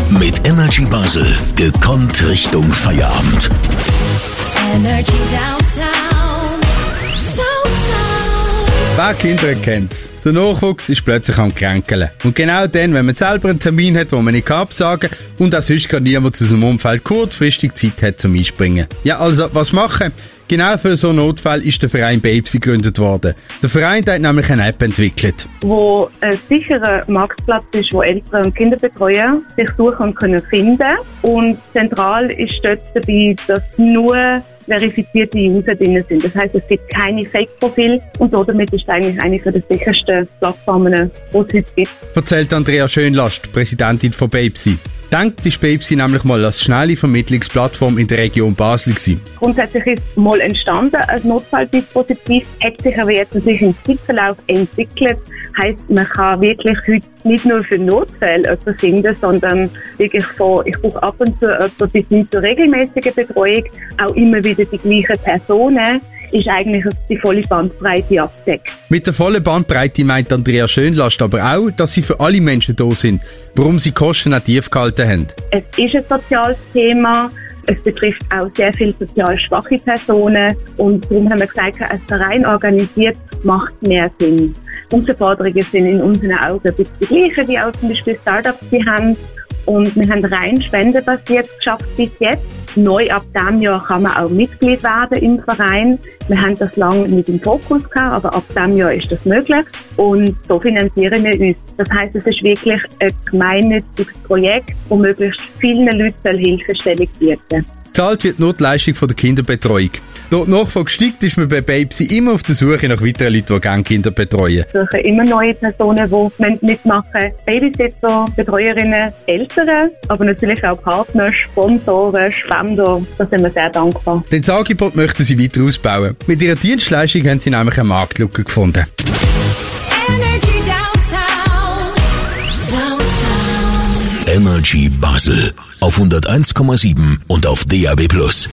Mit Energy Basel. Gekonnt Richtung Feierabend. Energy Downtown. Wer Kinder kennt's? Der Nachwuchs ist plötzlich am Kränkeln. Und genau dann, wenn man selber einen Termin hat, wo man nicht absagen kann und auch sonst gar niemand aus dem Umfeld kurzfristig Zeit hat zum Einspringen. Ja, also, was machen? Genau für so einen Notfall ist der Verein Babesy gegründet worden. Der Verein hat nämlich eine App entwickelt, wo ein sicherer Marktplatz ist, wo Eltern und Kinderbetreuer sich suchen und können finden. Und zentral ist dort dabei, dass nur verifizierte User drin sind. Das heisst, es gibt keine Fake-Profile und damit ist es eigentlich eine der sichersten Plattformen, die es heute gibt. Erzählt Andrea Schönlast, Präsidentin von Babesy. Denkt ist Babesy nämlich mal als schnelle Vermittlungsplattform in der Region Basel gewesen. Grundsätzlich ist es mal entstanden als Notfalldispositiv, hat sich aber jetzt natürlich im Zeitverlauf entwickelt. Heisst, man kann wirklich heute nicht nur für Notfälle etwas finden, sondern wirklich von, ich brauche ab und zu etwas bis hin zur regelmäßigen Betreuung, auch immer wieder die gleichen Personen, ist eigentlich die volle Bandbreite abdeckt. Mit der vollen Bandbreite meint Andrea Schönlast aber auch, dass sie für alle Menschen da sind, warum sie Kosten auch tief gehalten haben. Es ist ein soziales Thema. Es betrifft auch sehr viele sozial schwache Personen und darum haben wir gesagt, ein Verein organisiert macht mehr Sinn. Unsere Forderungen sind in unseren Augen ein bisschen die gleichen, wie auch zum Beispiel Startups die haben. Und wir haben rein spendenbasiert geschafft bis jetzt. Neu ab diesem Jahr kann man auch Mitglied werden im Verein. Wir haben das lange nicht im Fokus gehabt, aber ab diesem Jahr ist das möglich. Und so finanzieren wir uns. Das heisst, es ist wirklich ein gemeinnütziges Projekt, das möglichst vielen Leuten Hilfestellung bieten. Gezahlt wird nur die Leistung von der Kinderbetreuung. Dort die Nachfrage steigt, ist man bei Babesy immer auf der Suche nach weiteren Leuten, die gerne Kinder betreuen. Wir suchen immer neue Personen, die mitmachen. Babysitzer, Betreuerinnen, Eltern, aber natürlich auch Partner, Sponsoren, Spender. Da sind wir sehr dankbar. Das Angebot möchten sie weiter ausbauen. Mit ihrer Dienstleistung haben sie nämlich eine Marktlücke gefunden. Energy Downtown. Energy Basel auf 101,7 und auf DAB+.